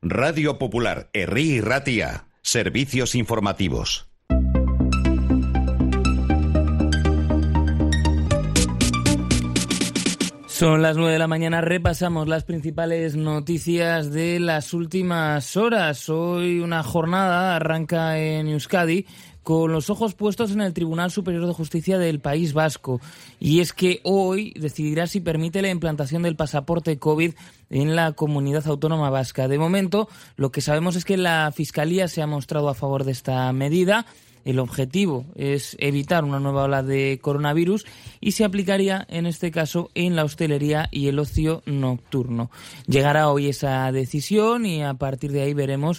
Radio Popular, Herri y Ratia. Servicios informativos. Son las 9 de la mañana, repasamos las principales noticias de las últimas horas. Hoy una jornada arranca en Euskadi con los ojos puestos en el Tribunal Superior de Justicia del País Vasco. Y es que hoy decidirá si permite la implantación del pasaporte COVID en la comunidad autónoma vasca. De momento, lo que sabemos es que la Fiscalía se ha mostrado a favor de esta medida. El objetivo es evitar una nueva ola de coronavirus y se aplicaría en este caso en la hostelería y el ocio nocturno. Llegará hoy esa decisión y a partir de ahí veremos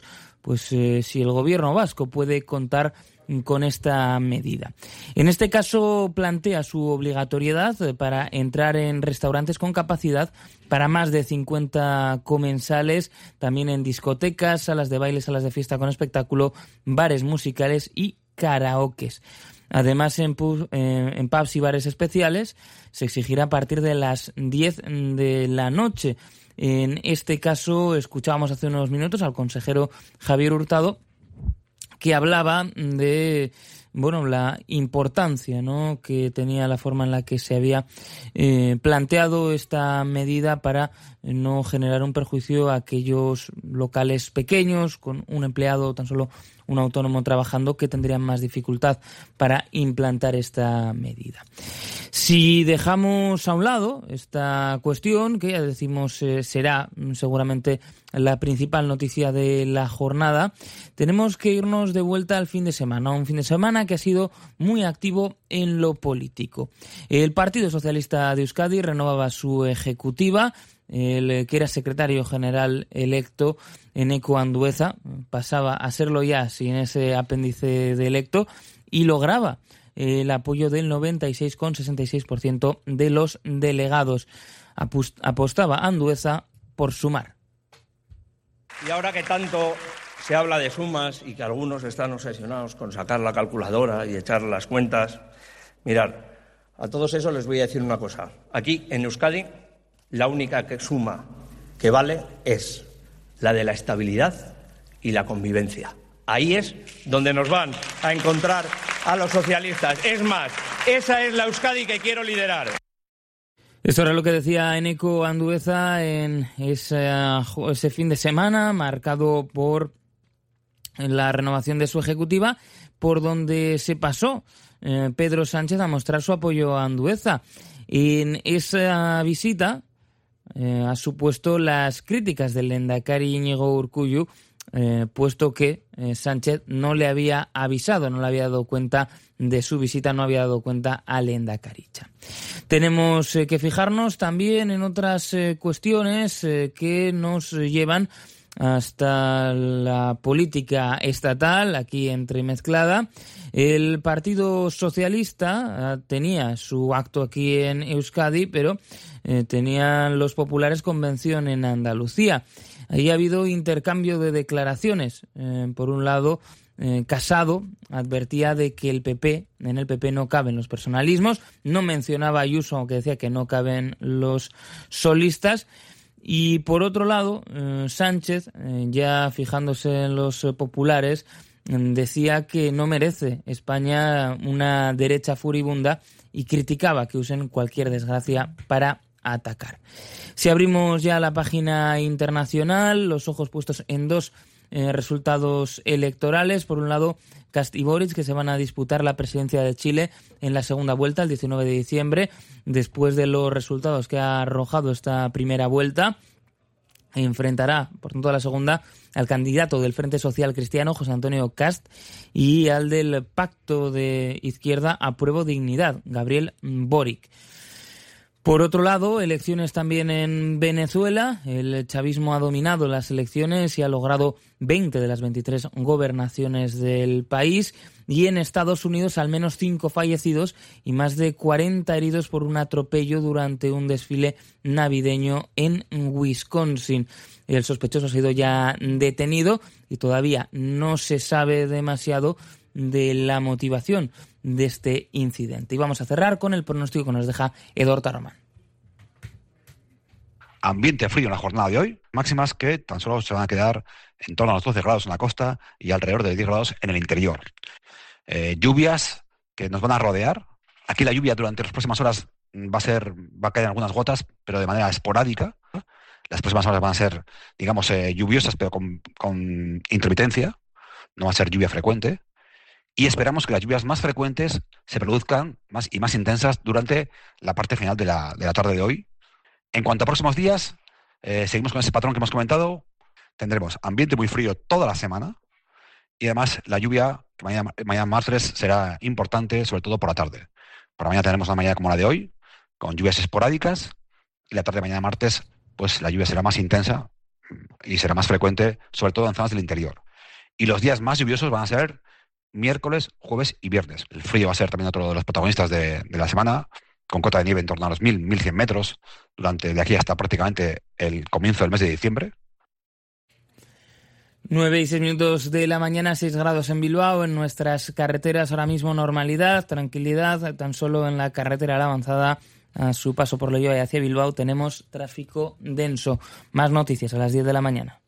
si el gobierno vasco puede contar con esta medida. En este caso plantea su obligatoriedad para entrar en restaurantes con capacidad para más de 50 comensales, también en discotecas, salas de baile, salas de fiesta con espectáculo, bares musicales y karaokes. Además, en pubs y bares especiales se exigirá a partir de las 10 de la noche. En este caso, escuchábamos hace unos minutos al consejero Javier Hurtado, que hablaba de la importancia, ¿no?, que tenía la forma en la que se había planteado esta medida para no generar un perjuicio a aquellos locales pequeños con un empleado, tan solo un autónomo trabajando, que tendrían más dificultad para implantar esta medida. Si dejamos a un lado esta cuestión, que ya decimos será seguramente la principal noticia de la jornada, tenemos que irnos de vuelta al fin de semana, un fin de semana que ha sido muy activo en lo político. El Partido Socialista de Euskadi renovaba su ejecutiva. El que era secretario general electo, Eneko Andueza, pasaba a serlo ya sin ese apéndice de electo y lograba el apoyo del 96,66% de los delegados. Apostaba Andueza por sumar. Y ahora que tanto se habla de sumas y que algunos están obsesionados con sacar la calculadora y echar las cuentas, mirad, a todos esos les voy a decir una cosa. Aquí, en Euskadi, la única suma que vale es la de la estabilidad y la convivencia. Ahí es donde nos van a encontrar a los socialistas. Es más, esa es la Euskadi que quiero liderar. Esto era lo que decía Eneko Andueza en ese fin de semana, marcado por la renovación de su ejecutiva, por donde se pasó Pedro Sánchez a mostrar su apoyo a Andueza. En esa visita ha supuesto las críticas del lehendakari Iñigo Urkullu, puesto que Sánchez no le había avisado, no le había dado cuenta de su visita, no había dado cuenta al lehendakaricha. Tenemos que fijarnos también en otras cuestiones que nos llevan hasta la política estatal, aquí entremezclada. El Partido Socialista tenía su acto aquí en Euskadi, pero tenían los populares convención en Andalucía. Ahí ha habido intercambio de declaraciones. Por un lado, Casado advertía de que en el PP no caben los personalismos. No mencionaba a Ayuso, aunque decía que no caben los solistas. Y por otro lado, Sánchez, ya fijándose en los populares, decía que no merece España una derecha furibunda y criticaba que usen cualquier desgracia para atacar. Si abrimos ya la página internacional, los ojos puestos en dos resultados electorales. Por un lado, Kast y Boric, que se van a disputar la presidencia de Chile en la segunda vuelta, el 19 de diciembre, después de los resultados que ha arrojado esta primera vuelta. Enfrentará, por tanto, a la segunda al candidato del Frente Social Cristiano, José Antonio Kast, y al del Pacto de Izquierda Apruebo Dignidad, Gabriel Boric. Por otro lado, elecciones también en Venezuela. El chavismo ha dominado las elecciones y ha logrado 20 de las 23 gobernaciones del país. Y en Estados Unidos, al menos 5 fallecidos y más de 40 heridos por un atropello durante un desfile navideño en Wisconsin. El sospechoso ha sido ya detenido y todavía no se sabe demasiado de la motivación de este incidente. Y vamos a cerrar con el pronóstico que nos deja Eduardo Román. ambiente frío en la jornada de hoy, máximas que tan solo se van a quedar en torno a los 12 grados en la costa y alrededor de 10 grados en el interior. Lluvias que nos van a rodear. Aquí la lluvia durante las próximas horas va a caer algunas gotas, pero de manera esporádica. Las próximas horas van a ser, digamos, lluviosas, pero con intermitencia. No va a ser lluvia frecuente. Y esperamos que las lluvias más frecuentes se produzcan más intensas durante la parte final de la tarde de hoy. En cuanto a próximos días, seguimos con ese patrón que hemos comentado. Tendremos ambiente muy frío toda la semana y además la lluvia, que mañana martes, será importante, sobre todo por la tarde. Por la mañana tenemos una mañana como la de hoy, con lluvias esporádicas, y la tarde de mañana martes, pues la lluvia será más intensa y será más frecuente, sobre todo en zonas del interior. Y los días más lluviosos van a ser miércoles, jueves y viernes. El frío va a ser también otro de los protagonistas de la semana, con cota de nieve en torno a los 1.100 metros de aquí hasta prácticamente el comienzo del mes de diciembre. 9:06 de la mañana, 6 grados en Bilbao. En nuestras carreteras ahora mismo normalidad, tranquilidad. Tan solo en la carretera La Avanzada, a su paso por Loyola y hacia Bilbao, tenemos tráfico denso. Más noticias a las 10 de la mañana.